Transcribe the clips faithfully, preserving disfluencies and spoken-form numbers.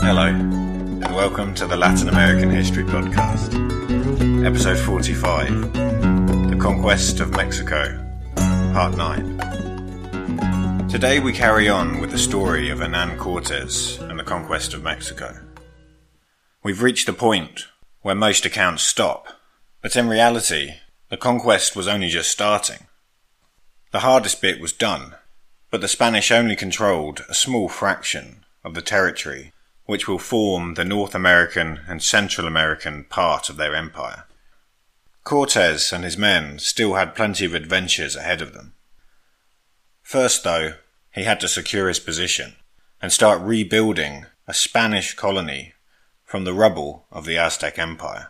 Hello, and welcome to the Latin American History Podcast, Episode forty-five, The Conquest of Mexico, Part nine. Today we carry on with the story of Hernan Cortes and the conquest of Mexico. We've reached the point where most accounts stop, but in reality, the conquest was only just starting. The hardest bit was done, but the Spanish only controlled a small fraction of the territory which will form the North American and Central American part of their empire. Cortes and his men still had plenty of adventures ahead of them. First, though, he had to secure his position and start rebuilding a Spanish colony from the rubble of the Aztec Empire.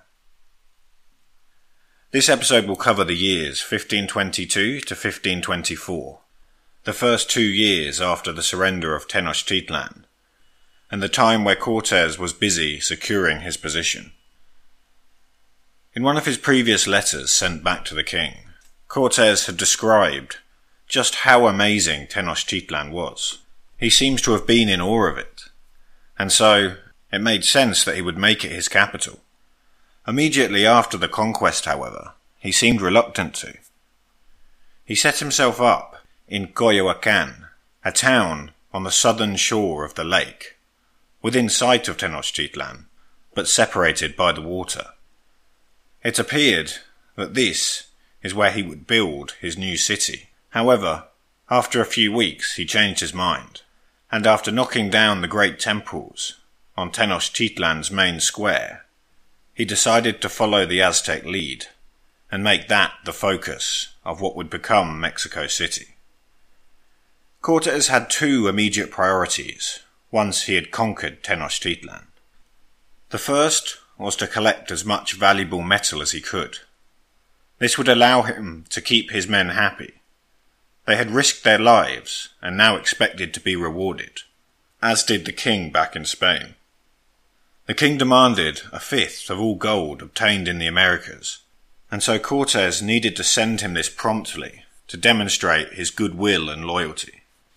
This episode will cover the years fifteen twenty-two to fifteen twenty-four, the first two years after the surrender of Tenochtitlan, and the time where Cortes was busy securing his position. In one of his previous letters sent back to the king, Cortes had described just how amazing Tenochtitlan was. He seems to have been in awe of it, and so it made sense that he would make it his capital. Immediately after the conquest, however, he seemed reluctant to. He set himself up in Coyoacan, a town on the southern shore of the lake, within sight of Tenochtitlan, but separated by the water. It appeared that this is where he would build his new city. However, after a few weeks he changed his mind, and after knocking down the great temples on Tenochtitlan's main square, he decided to follow the Aztec lead and make that the focus of what would become Mexico City. Cortes had two immediate priorities once he had conquered Tenochtitlan. The first was to collect as much valuable metal as he could. This would allow him to keep his men happy. They had risked their lives and now expected to be rewarded, as did the king back in Spain. The king demanded a fifth of all gold obtained in the Americas, and so Cortes needed to send him this promptly to demonstrate his goodwill and loyalty.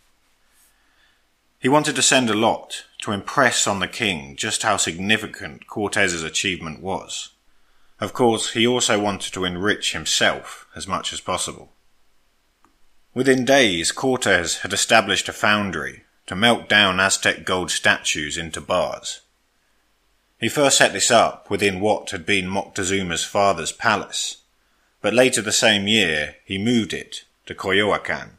He wanted to send a lot to impress on the king just how significant Cortes's achievement was. Of course, he also wanted to enrich himself as much as possible. Within days, Cortes had established a foundry to melt down Aztec gold statues into bars. He first set this up within what had been Moctezuma's father's palace, but later the same year he moved it to Coyoacan.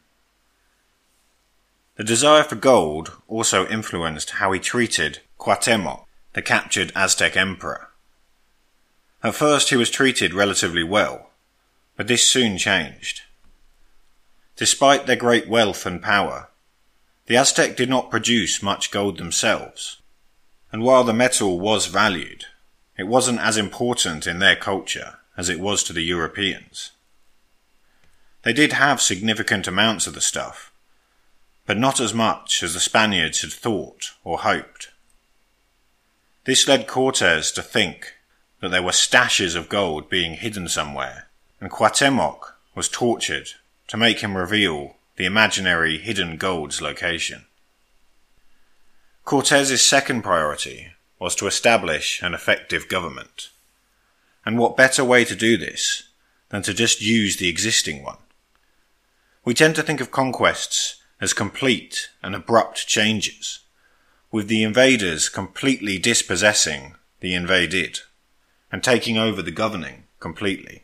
The desire for gold also influenced how he treated Cuauhtémoc, the captured Aztec emperor. At first he was treated relatively well, but this soon changed. Despite their great wealth and power, the Aztec did not produce much gold themselves, and while the metal was valued, it wasn't as important in their culture as it was to the Europeans. They did have significant amounts of the stuff, but not as much as the Spaniards had thought or hoped. This led Cortes to think that there were stashes of gold being hidden somewhere, and Cuauhtémoc was tortured to make him reveal the imaginary hidden gold's location. Cortes's second priority was to establish an effective government, and what better way to do this than to just use the existing one? We tend to think of conquests as complete and abrupt changes, with the invaders completely dispossessing the invaded and taking over the governing completely.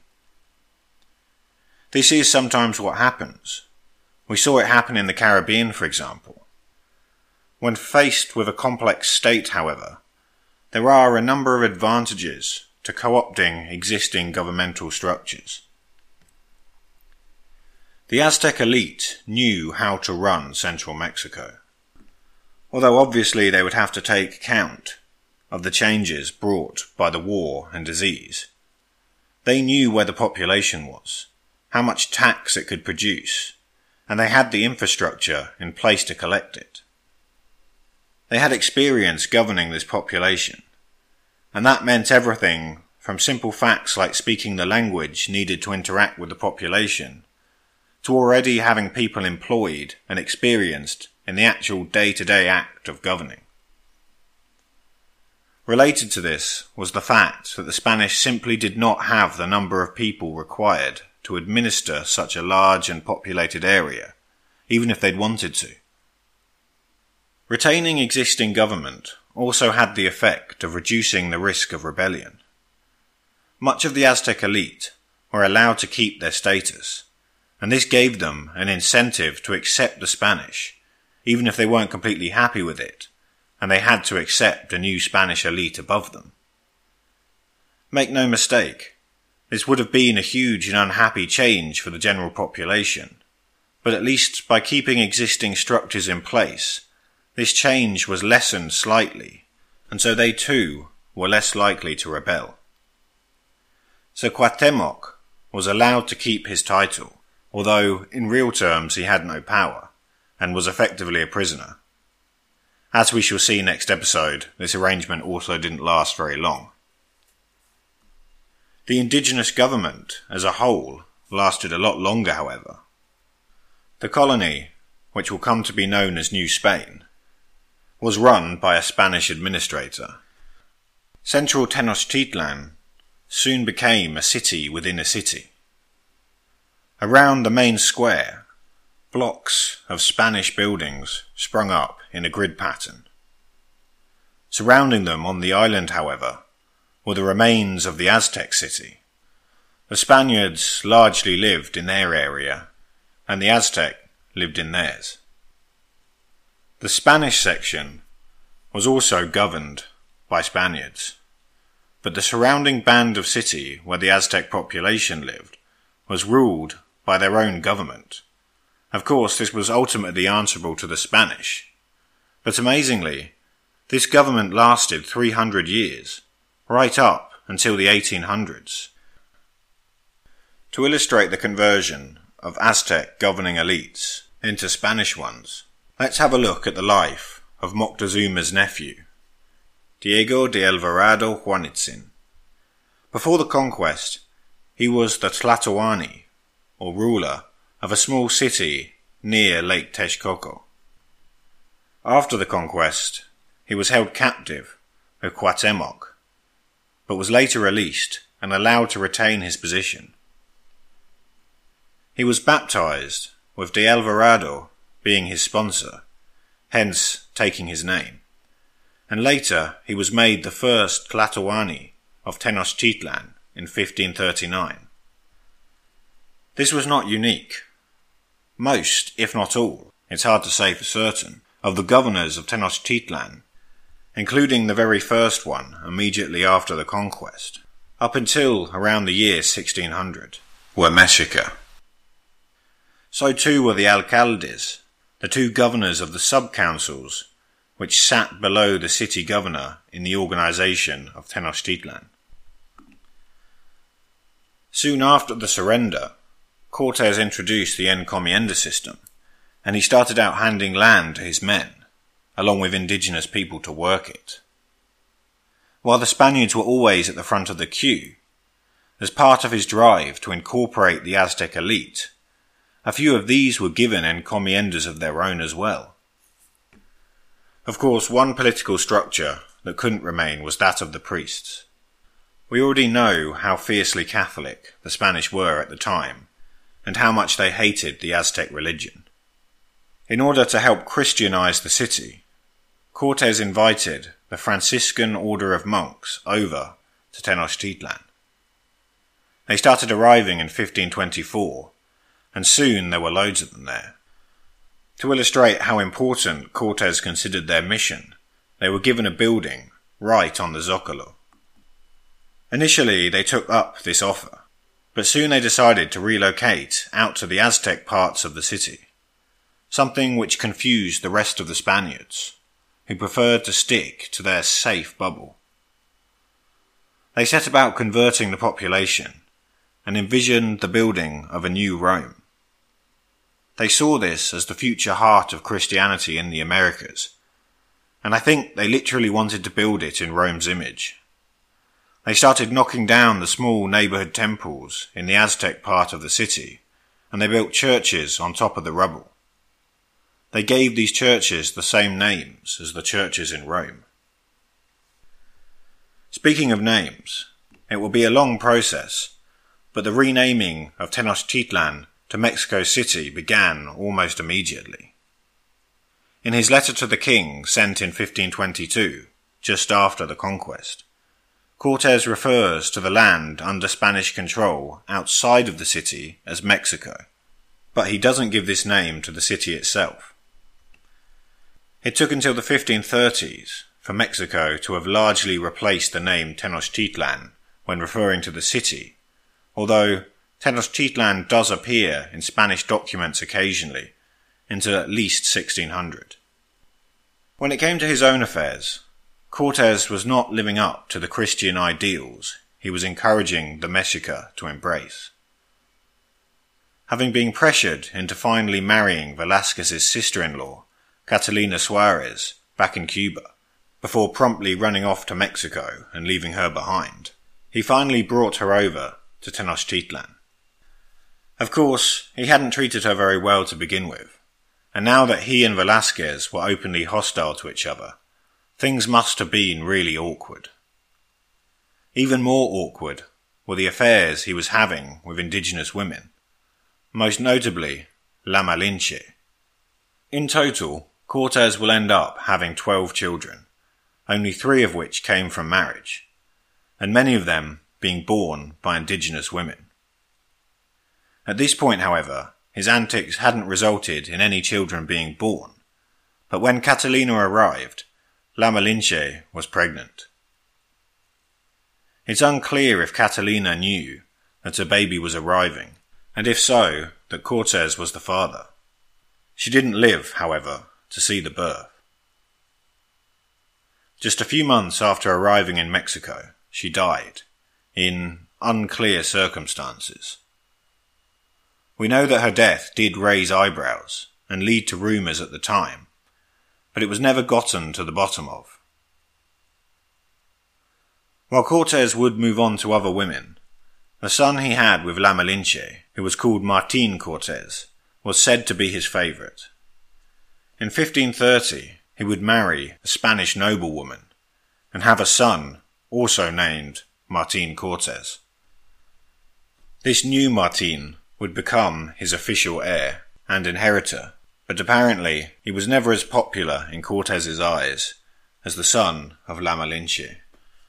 This is sometimes what happens. We saw it happen in the Caribbean, for example. When faced with a complex state, however, there are a number of advantages to co-opting existing governmental structures. The Aztec elite knew how to run central Mexico, although obviously they would have to take account of the changes brought by the war and disease. They knew where the population was, how much tax it could produce, and they had the infrastructure in place to collect it. They had experience governing this population, and that meant everything from simple facts like speaking the language needed to interact with the population to already having people employed and experienced in the actual day-to-day act of governing. Related to this was the fact that the Spanish simply did not have the number of people required to administer such a large and populated area, even if they'd wanted to. Retaining existing government also had the effect of reducing the risk of rebellion. Much of the Aztec elite were allowed to keep their status, and this gave them an incentive to accept the Spanish, even if they weren't completely happy with it, and they had to accept a new Spanish elite above them. Make no mistake, this would have been a huge and unhappy change for the general population, but at least by keeping existing structures in place, this change was lessened slightly, and so they too were less likely to rebel. So Cuauhtémoc was allowed to keep his title, although in real terms he had no power, and was effectively a prisoner. As we shall see next episode, this arrangement also didn't last very long. The indigenous government as a whole lasted a lot longer, however. The colony, which will come to be known as New Spain, was run by a Spanish administrator. Central Tenochtitlan soon became a city within a city. Around the main square, blocks of Spanish buildings sprung up in a grid pattern. Surrounding them on the island, however, were the remains of the Aztec city. The Spaniards largely lived in their area, and the Aztec lived in theirs. The Spanish section was also governed by Spaniards, but the surrounding band of city where the Aztec population lived was ruled by their own government. Of course, this was ultimately answerable to the Spanish, but amazingly, this government lasted three hundred years, right up until the eighteen hundreds. To illustrate the conversion of Aztec governing elites into Spanish ones, let's have a look at the life of Moctezuma's nephew, Diego de Alvarado Juanitzin. Before the conquest, he was the Tlatoani, or ruler, of a small city near Lake Texcoco. After the conquest, he was held captive with Cuauhtémoc, but was later released and allowed to retain his position. He was baptized, with de Alvarado being his sponsor, hence taking his name, and later he was made the first Tlatoani of Tenochtitlan in fifteen thirty-nine. This was not unique. Most, if not all, it's hard to say for certain, of the governors of Tenochtitlan, including the very first one immediately after the conquest, up until around the year sixteen hundred, were Mexica. So too were the alcaldes, the two governors of the sub-councils, which sat below the city governor in the organization of Tenochtitlan. Soon after the surrender, Cortes introduced the encomienda system, and he started out handing land to his men, along with indigenous people to work it. While the Spaniards were always at the front of the queue, as part of his drive to incorporate the Aztec elite, a few of these were given encomiendas of their own as well. Of course, one political structure that couldn't remain was that of the priests. We already know how fiercely Catholic the Spanish were at the time, and how much they hated the Aztec religion. In order to help Christianize the city, Cortes invited the Franciscan order of monks over to Tenochtitlan. They started arriving in fifteen twenty-four, and soon there were loads of them there. To illustrate how important Cortes considered their mission, they were given a building right on the Zócalo. Initially, they took up this offer, but soon they decided to relocate out to the Aztec parts of the city, something which confused the rest of the Spaniards, who preferred to stick to their safe bubble. They set about converting the population and envisioned the building of a new Rome. They saw this as the future heart of Christianity in the Americas, and I think they literally wanted to build it in Rome's image. They started knocking down the small neighborhood temples in the Aztec part of the city, and they built churches on top of the rubble. They gave these churches the same names as the churches in Rome. Speaking of names, it will be a long process, but the renaming of Tenochtitlan to Mexico City began almost immediately. In his letter to the king sent in fifteen twenty-two, just after the conquest, Cortes refers to the land under Spanish control outside of the city as Mexico, but he doesn't give this name to the city itself. It took until the fifteen thirties for Mexico to have largely replaced the name Tenochtitlan when referring to the city, although Tenochtitlan does appear in Spanish documents occasionally until at least sixteen hundred. When it came to his own affairs, Cortes was not living up to the Christian ideals he was encouraging the Mexica to embrace. Having been pressured into finally marrying Velázquez's sister-in-law, Catalina Suarez, back in Cuba, before promptly running off to Mexico and leaving her behind, he finally brought her over to Tenochtitlan. Of course, he hadn't treated her very well to begin with, and now that he and Velázquez were openly hostile to each other, things must have been really awkward. Even more awkward were the affairs he was having with indigenous women, most notably La Malinche. In total, Cortes will end up having twelve children, only three of which came from marriage, and many of them being born by indigenous women. At this point, however, his antics hadn't resulted in any children being born, but when Catalina arrived, La Malinche was pregnant. It's unclear if Catalina knew that a baby was arriving, and if so, that Cortes was the father. She didn't live, however, to see the birth. Just a few months after arriving in Mexico, she died, in unclear circumstances. We know that her death did raise eyebrows and lead to rumours at the time, but it was never gotten to the bottom of. While Cortes would move on to other women, the son he had with La Malinche, who was called Martín Cortes, was said to be his favourite. In fifteen thirty, he would marry a Spanish noblewoman and have a son also named Martín Cortes. This new Martín would become his official heir and inheritor, but apparently he was never as popular in Cortes's eyes as the son of La Malinche.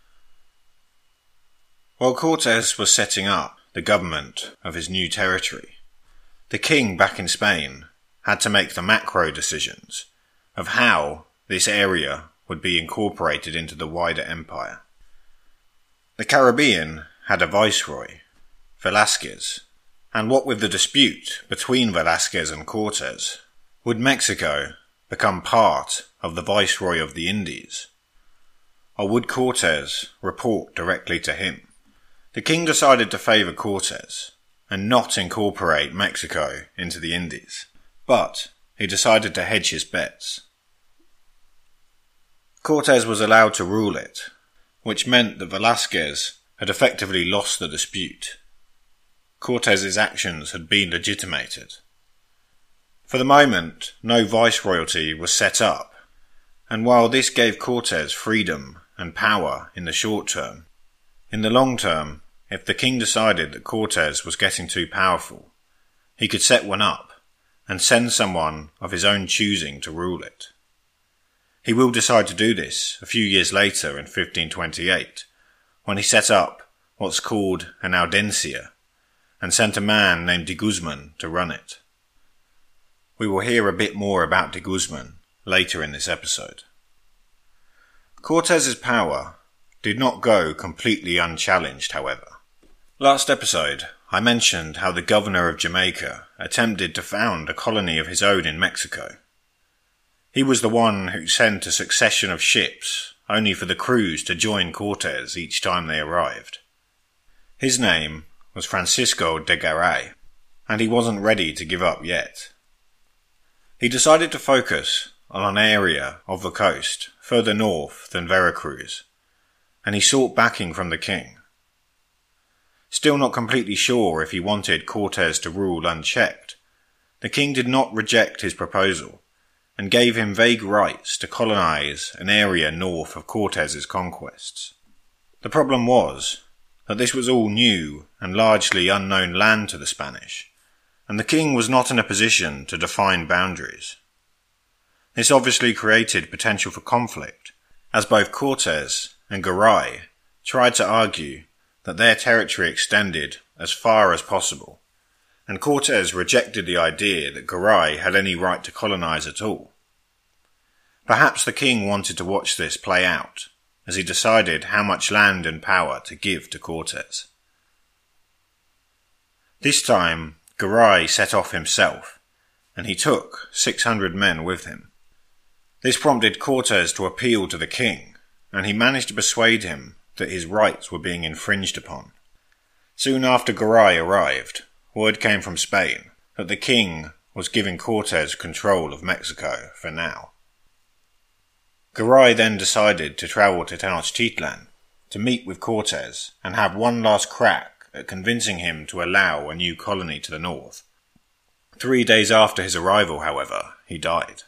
While Cortes was setting up the government of his new territory, the king back in Spain had to make the macro decisions of how this area would be incorporated into the wider empire. The Caribbean had a viceroy, Velázquez, and what with the dispute between Velázquez and Cortes, would Mexico become part of the viceroy of the Indies? Or would Cortes report directly to him? The king decided to favour Cortes and not incorporate Mexico into the Indies, but he decided to hedge his bets. Cortes was allowed to rule it, which meant that Velázquez had effectively lost the dispute. Cortes's actions had been legitimated. For the moment, no viceroyalty was set up, and while this gave Cortes freedom and power in the short term, in the long term, if the king decided that Cortes was getting too powerful, he could set one up and send someone of his own choosing to rule it. He will decide to do this a few years later in fifteen twenty-eight, when he set up what's called an audiencia, and sent a man named de Guzman to run it. We will hear a bit more about de Guzman later in this episode. Cortes's power did not go completely unchallenged, however. Last episode, I mentioned how the governor of Jamaica attempted to found a colony of his own in Mexico. He was the one who sent a succession of ships, only for the crews to join Cortes each time they arrived. His name was Francisco de Garay, and he wasn't ready to give up yet. He decided to focus on an area of the coast further north than Veracruz, and he sought backing from the king. Still not completely sure if he wanted Cortes to rule unchecked, the king did not reject his proposal, and gave him vague rights to colonize an area north of Cortes's conquests. The problem was that this was all new and largely unknown land to the Spanish, and the king was not in a position to define boundaries. This obviously created potential for conflict, as both Cortes and Garay tried to argue that their territory extended as far as possible, and Cortes rejected the idea that Garay had any right to colonize at all. Perhaps the king wanted to watch this play out, as he decided how much land and power to give to Cortes. This time, Garay set off himself, and he took six hundred men with him. This prompted Cortes to appeal to the king, and he managed to persuade him that his rights were being infringed upon. Soon after Garay arrived, word came from Spain that the king was giving Cortes control of Mexico for now. Garay then decided to travel to Tenochtitlan to meet with Cortes and have one last crack at convincing him to allow a new colony to the north. Three days after his arrival, however, he died.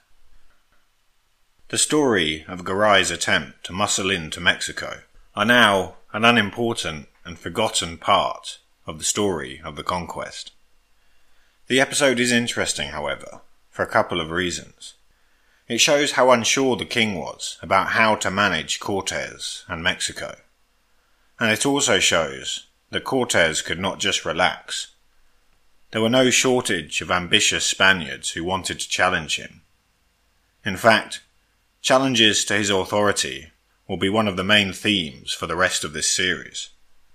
The story of Garay's attempt to muscle into Mexico are now an unimportant and forgotten part of the story of the conquest. The episode is interesting, however, for a couple of reasons. It shows how unsure the king was about how to manage Cortes and Mexico. And it also shows that Cortes could not just relax. There were no shortage of ambitious Spaniards who wanted to challenge him. In fact, challenges to his authority will be one of the main themes for the rest of this series.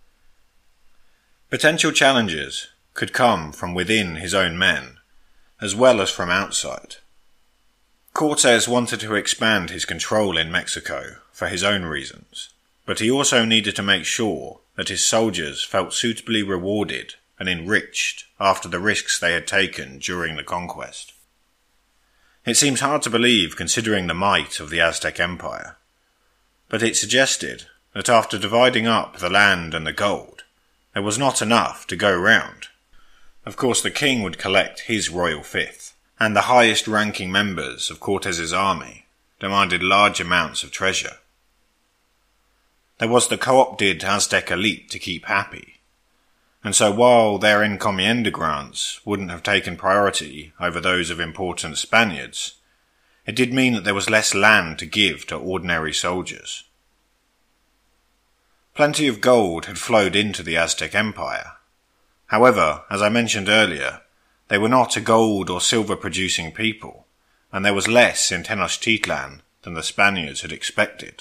Potential challenges could come from within his own men, as well as from outside. Cortes wanted to expand his control in Mexico for his own reasons, but he also needed to make sure that his soldiers felt suitably rewarded and enriched after the risks they had taken during the conquest. It seems hard to believe considering the might of the Aztec Empire, but it suggested that after dividing up the land and the gold, there was not enough to go round. Of course, the king would collect his royal fifth, and the highest-ranking members of Cortes's army demanded large amounts of treasure. There was the co-opted Aztec elite to keep happy, and so while their encomienda grants wouldn't have taken priority over those of important Spaniards, it did mean that there was less land to give to ordinary soldiers. Plenty of gold had flowed into the Aztec Empire. However, as I mentioned earlier, they were not a gold or silver producing people, and there was less in Tenochtitlan than the Spaniards had expected.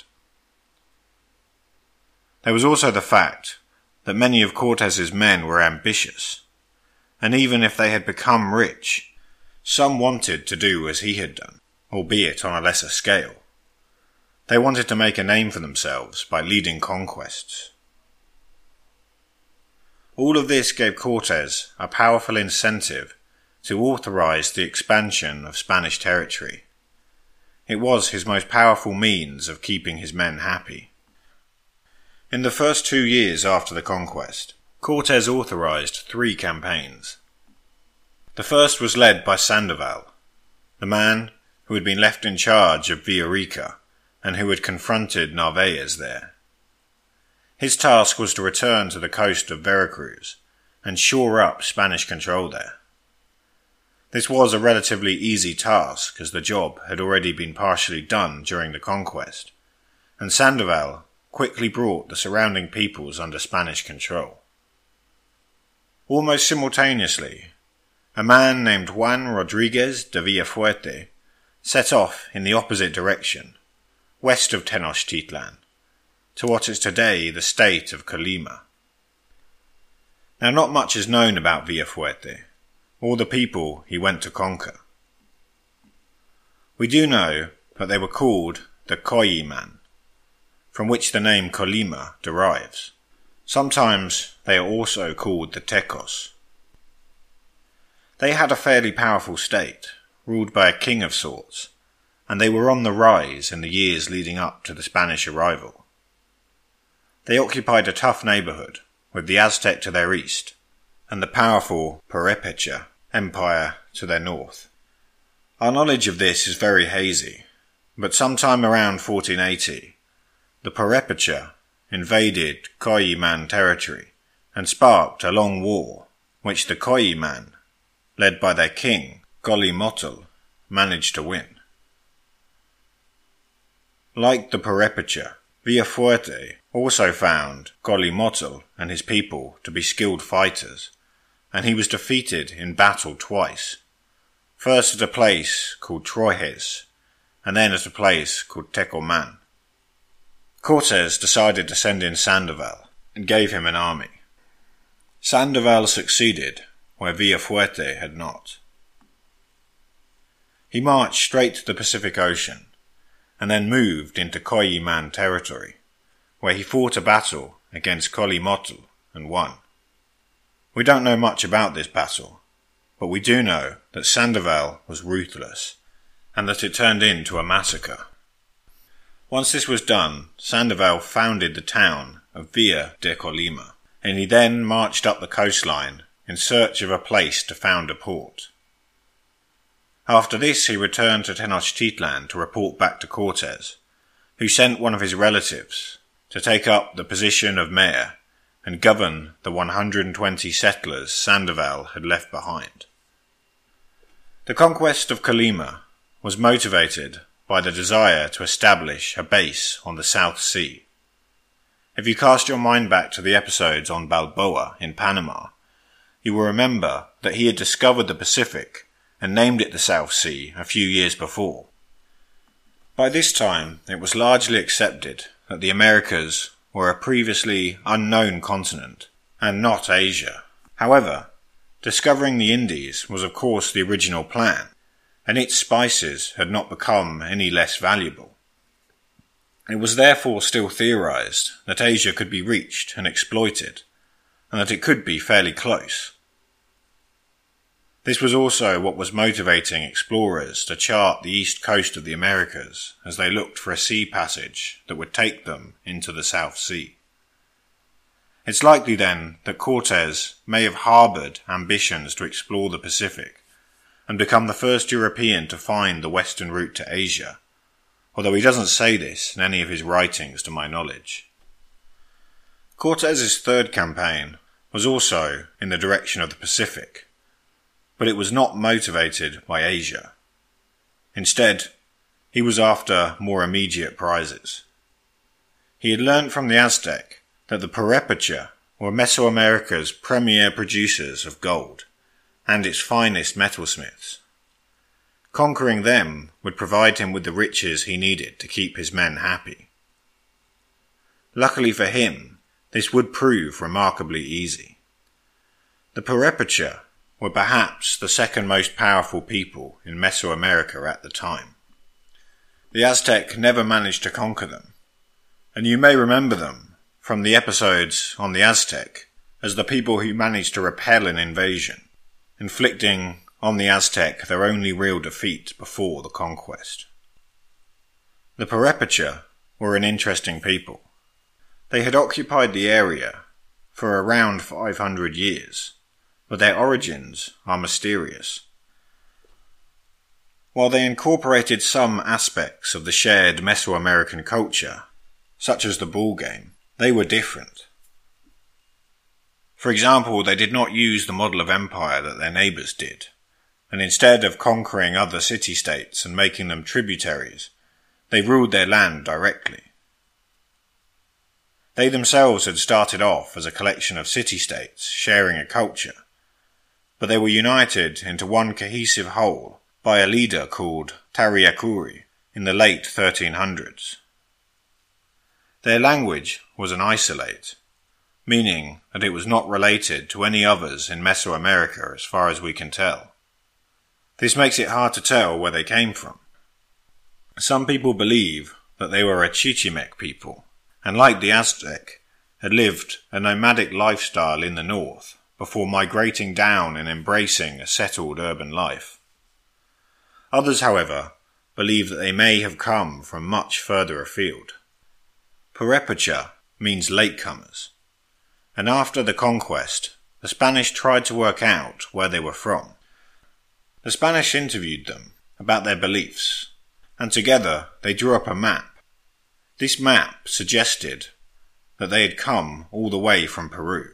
There was also the fact that many of Cortes's men were ambitious, and even if they had become rich, some wanted to do as he had done, albeit on a lesser scale. They wanted to make a name for themselves by leading conquests. All of this gave Cortes a powerful incentive to authorize the expansion of Spanish territory. It was his most powerful means of keeping his men happy. In the first two years after the conquest, Cortes authorized three campaigns. The first was led by Sandoval, the man who had been left in charge of Villarica and who had confronted Narvaez there. His task was to return to the coast of Veracruz and shore up Spanish control there. This was a relatively easy task as the job had already been partially done during the conquest, and Sandoval quickly brought the surrounding peoples under Spanish control. Almost simultaneously, a man named Juan Rodriguez de Villafuerte set off in the opposite direction, west of Tenochtitlan, to what is today the state of Colima. Now, not much is known about Villafuerte, or the people he went to conquer. We do know that they were called the Coyiman, from which the name Colima derives. Sometimes they are also called the Tecos. They had a fairly powerful state, ruled by a king of sorts, and they were on the rise in the years leading up to the Spanish arrival. They occupied a tough neighbourhood, with the Aztec to their east, and the powerful Purepecha Empire to their north. Our knowledge of this is very hazy, but sometime around fourteen eighty, the Purepecha invaded Koyiman territory and sparked a long war, which the Koyiman, led by their king, Golimotul, managed to win. Like the Purepecha, Villafuerte also found Golimotul and his people to be skilled fighters, and he was defeated in battle twice, first at a place called Trojes, and then at a place called Tecomán. Cortes decided to send in Sandoval, and gave him an army. Sandoval succeeded where Villafuerte had not. He marched straight to the Pacific Ocean, and then moved into Koyiman territory, where he fought a battle against Golimotul and won. We don't know much about this battle, but we do know that Sandoval was ruthless, and that it turned into a massacre. Once this was done, Sandoval founded the town of Villa de Colima, and he then marched up the coastline in search of a place to found a port. After this he returned to Tenochtitlan to report back to Cortes, who sent one of his relatives to take up the position of mayor and govern the one hundred twenty settlers Sandoval had left behind. The conquest of Colima was motivated by the desire to establish a base on the South Sea. If you cast your mind back to the episodes on Balboa in Panama, you will remember that he had discovered the Pacific and named it the South Sea a few years before. By this time, it was largely accepted that the Americas were a previously unknown continent, and not Asia. However, discovering the Indies was of course the original plan, and its spices had not become any less valuable. It was therefore still theorized that Asia could be reached and exploited, and that it could be fairly close. This was also what was motivating explorers to chart the east coast of the Americas as they looked for a sea passage that would take them into the South Sea. It's likely then that Cortes may have harboured ambitions to explore the Pacific and become the first European to find the western route to Asia, although he doesn't say this in any of his writings to my knowledge. Cortes's third campaign was also in the direction of the Pacific, but it was not motivated by Asia. Instead, he was after more immediate prizes. He had learnt from the Aztec that the Purepecha were Mesoamerica's premier producers of gold, and its finest metalsmiths. Conquering them would provide him with the riches he needed to keep his men happy. Luckily for him, this would prove remarkably easy. The Purepecha were perhaps the second most powerful people in Mesoamerica at the time. The Aztec never managed to conquer them, and you may remember them from the episodes on the Aztec as the people who managed to repel an invasion, inflicting on the Aztec their only real defeat before the conquest. The Purepecha were an interesting people. They had occupied the area for around five hundred years, but their origins are mysterious. While they incorporated some aspects of the shared Mesoamerican culture, such as the ball game, they were different. For example, they did not use the model of empire that their neighbours did, and instead of conquering other city-states and making them tributaries, they ruled their land directly. They themselves had started off as a collection of city-states sharing a culture, but they were united into one cohesive whole by a leader called Tariacuri in the late thirteen hundreds. Their language was an isolate, meaning that it was not related to any others in Mesoamerica as far as we can tell. This makes it hard to tell where they came from. Some people believe that they were a Chichimec people, and like the Aztec, had lived a nomadic lifestyle in the north before migrating down and embracing a settled urban life. Others, however, believe that they may have come from much further afield. Purepecha means latecomers, and after the conquest, the Spanish tried to work out where they were from. The Spanish interviewed them about their beliefs, and together they drew up a map. This map suggested that they had come all the way from Peru.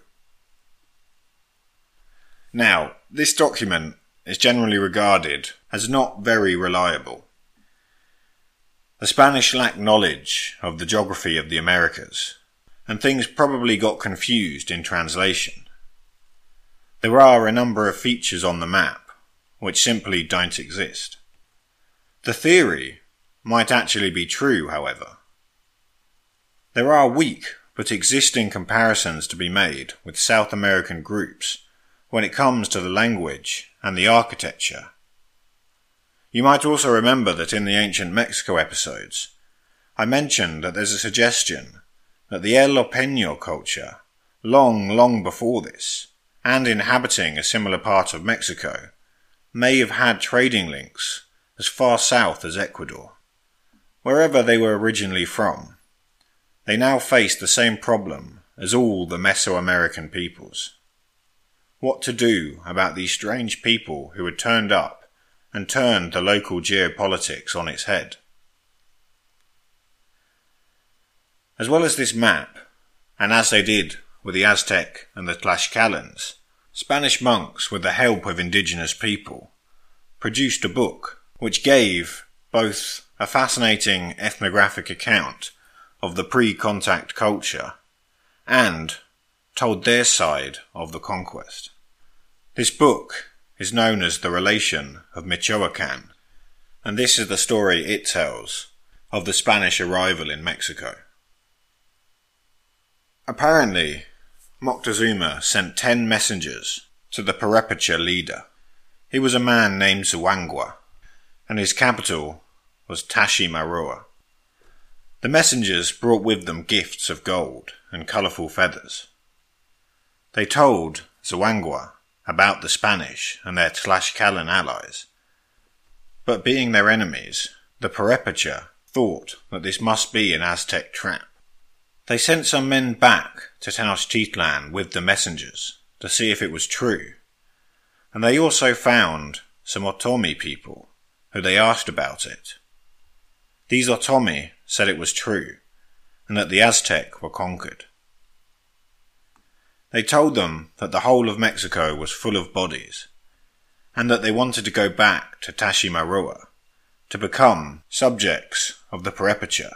Now, this document is generally regarded as not very reliable. The Spanish lacked knowledge of the geography of the Americas, and things probably got confused in translation. There are a number of features on the map which simply don't exist. The theory might actually be true, however. There are weak but existing comparisons to be made with South American groups when it comes to the language and the architecture. You might also remember that in the ancient Mexico episodes, I mentioned that there's a suggestion that the El Opeño culture, long, long before this, and inhabiting a similar part of Mexico, may have had trading links as far south as Ecuador. Wherever they were originally from, they now face the same problem as all the Mesoamerican peoples. What to do about these strange people who had turned up and turned the local geopolitics on its head? As well as this map, and as they did with the Aztec and the Tlaxcalans, Spanish monks, with the help of indigenous people, produced a book which gave both a fascinating ethnographic account of the pre-contact culture and told their side of the conquest. This book is known as The Relation of Michoacán, and this is the story it tells of the Spanish arrival in Mexico. Apparently, Moctezuma sent ten messengers to the Purépecha leader. He was a man named Zuangua, and his capital was Taximaroa. The messengers brought with them gifts of gold and colourful feathers. They told Zuangua about the Spanish and their Tlaxcalan allies, but being their enemies, the Purépecha thought that this must be an Aztec trap. They sent some men back to Tenochtitlan with the messengers to see if it was true, and they also found some Otomi people who they asked about it. These Otomi said it was true, and that the Aztec were conquered. They told them that the whole of Mexico was full of bodies, and that they wanted to go back to Taximaroa to become subjects of the Purépecha.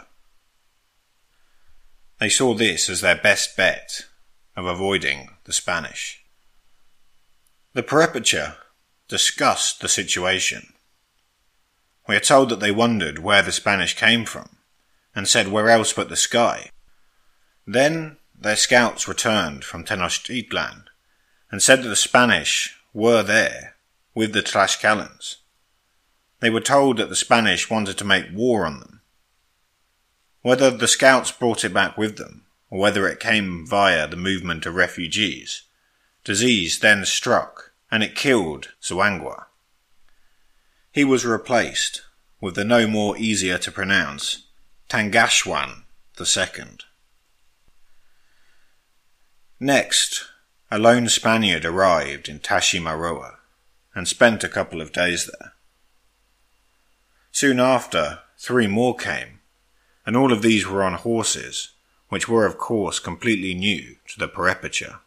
They saw this as their best bet of avoiding the Spanish. The Purépecha discussed the situation. We are told that they wondered where the Spanish came from, and said where else but the sky. Then their scouts returned from Tenochtitlan, and said that the Spanish were there with the Tlaxcalans. They were told that the Spanish wanted to make war on them. Whether the scouts brought it back with them, or whether it came via the movement of refugees, disease then struck, and it killed Zuangua. He was replaced with the no more easier to pronounce Tangashuan the Second. Next, a lone Spaniard arrived in Taximaroa and spent a couple of days there. Soon after, three more came, and all of these were on horses, which were of course completely new to the Purépecha.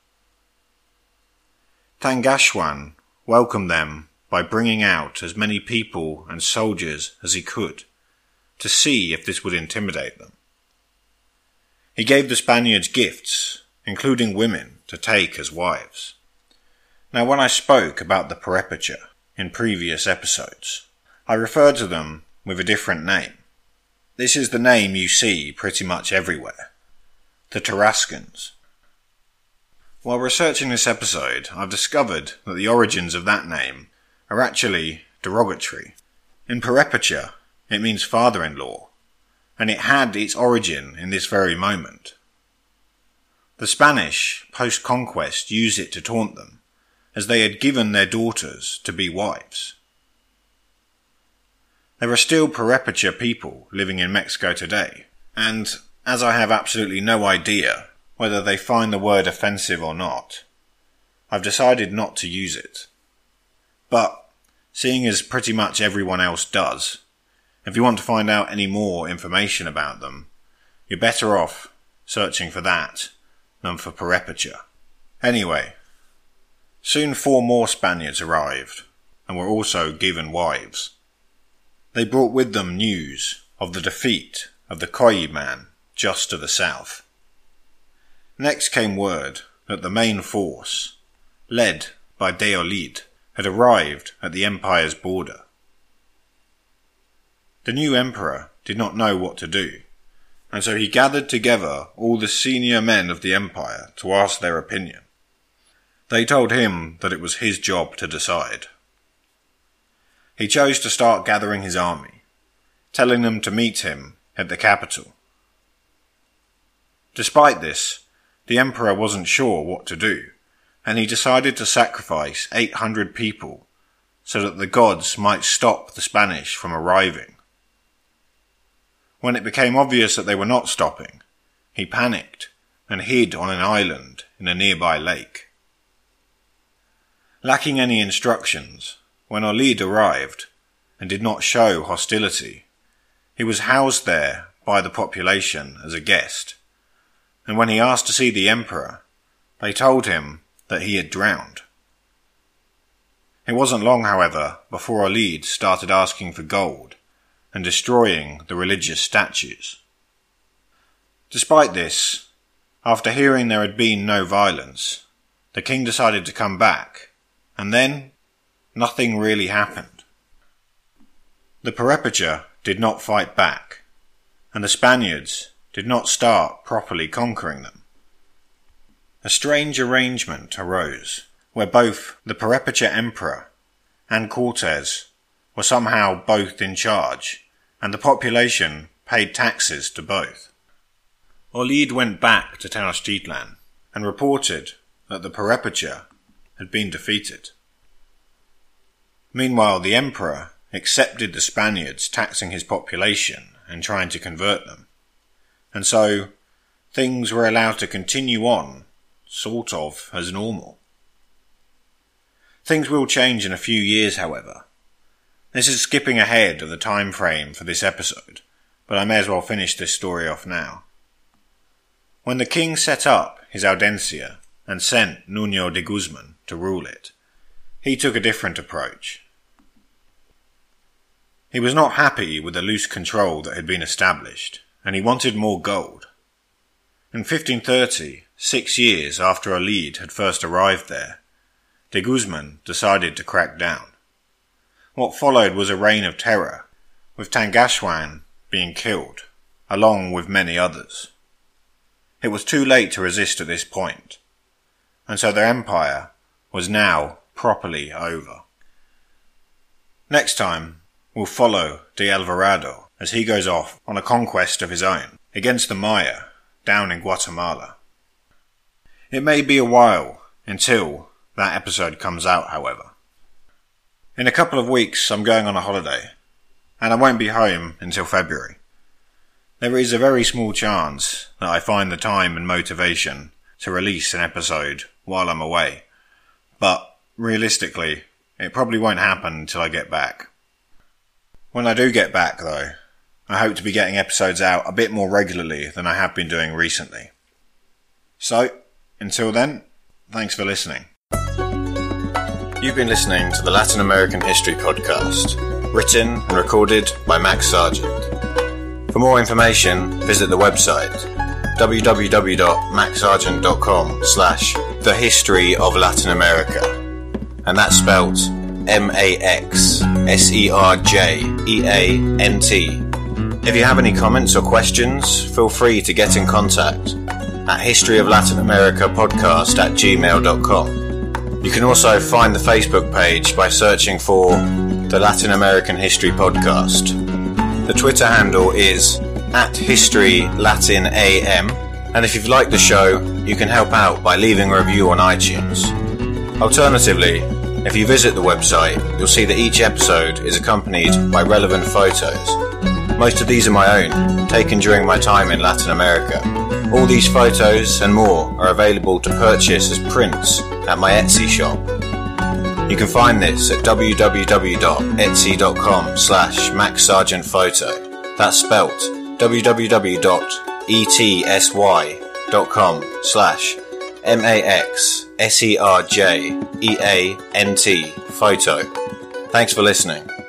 Tangashuan welcomed them by bringing out as many people and soldiers as he could, to see if this would intimidate them. He gave the Spaniards gifts, including women, to take as wives. Now, when I spoke about the Purépecha in previous episodes, I referred to them with a different name. This is the name you see pretty much everywhere, the Tarascans. While researching this episode, I've discovered that the origins of that name are actually derogatory. In Purépecha, it means father-in-law, and it had its origin in this very moment. The Spanish, post-conquest, used it to taunt them, as they had given their daughters to be wives. There are still Purépecha people living in Mexico today, and as I have absolutely no idea whether they find the word offensive or not, I've decided not to use it. But, seeing as pretty much everyone else does, if you want to find out any more information about them, you're better off searching for that than for Purepecha. Anyway, soon four more Spaniards arrived, and were also given wives. They brought with them news of the defeat of the Coyi man just to the south. Next came word that the main force, led by Deolid, had arrived at the empire's border. The new emperor did not know what to do, and so he gathered together all the senior men of the empire to ask their opinion. They told him that it was his job to decide. He chose to start gathering his army, telling them to meet him at the capital. Despite this, the emperor wasn't sure what to do, and he decided to sacrifice eight hundred people so that the gods might stop the Spanish from arriving. When it became obvious that they were not stopping, he panicked and hid on an island in a nearby lake. Lacking any instructions, when Olid arrived and did not show hostility, he was housed there by the population as a guest, and when he asked to see the emperor, they told him that he had drowned. It wasn't long, however, before Olid started asking for gold and destroying the religious statues. Despite this, after hearing there had been no violence, the king decided to come back, and then nothing really happened. The Purepecha did not fight back, and the Spaniards did not start properly conquering them. A strange arrangement arose, where both the Purepecha emperor and Cortes were somehow both in charge, and the population paid taxes to both. Olid went back to Tenochtitlan and reported that the Purepecha had been defeated. Meanwhile, the emperor accepted the Spaniards taxing his population and trying to convert them, and so things were allowed to continue on, sort of, as normal. Things will change in a few years, however. This is skipping ahead of the time frame for this episode, but I may as well finish this story off now. When the king set up his Audiencia and sent Nuño de Guzman to rule it, he took a different approach. He was not happy with the loose control that had been established, and he wanted more gold. In fifteen thirty, six years after Olid had first arrived there, de Guzman decided to crack down. What followed was a reign of terror, with Tangaxuan being killed, along with many others. It was too late to resist at this point, and so their empire was now properly over. Next time, we'll follow de Alvarado as he goes off on a conquest of his own against the Maya down in Guatemala. It may be a while until that episode comes out, however. In a couple of weeks I'm going on a holiday, and I won't be home until February. There is a very small chance that I find the time and motivation to release an episode while I'm away, but realistically, it probably won't happen until I get back. When I do get back, though, I hope to be getting episodes out a bit more regularly than I have been doing recently. So, until then, thanks for listening. You've been listening to the Latin American History Podcast, written and recorded by Max Sargent. For more information, visit the website w w w dot max sargent dot com slash the history of Latin America, and that's spelled M A X S E R J E A N T. If you have any comments or questions, feel free to get in contact at history of latin america podcast at gmail dot com. You can also find the Facebook page by searching for the Latin American History Podcast. The Twitter handle is at History Latin A M, and if you've liked the show, you can help out by leaving a review on iTunes. Alternatively, if you visit the website, you'll see that each episode is accompanied by relevant photos. Most of these are my own, taken during my time in Latin America. All these photos and more are available to purchase as prints at my Etsy shop. You can find this at w w w dot etsy dot com slash max sargent photo. That's spelt w w w dot etsy dot com slash M A X S E R J E A N T photo. Thanks for listening.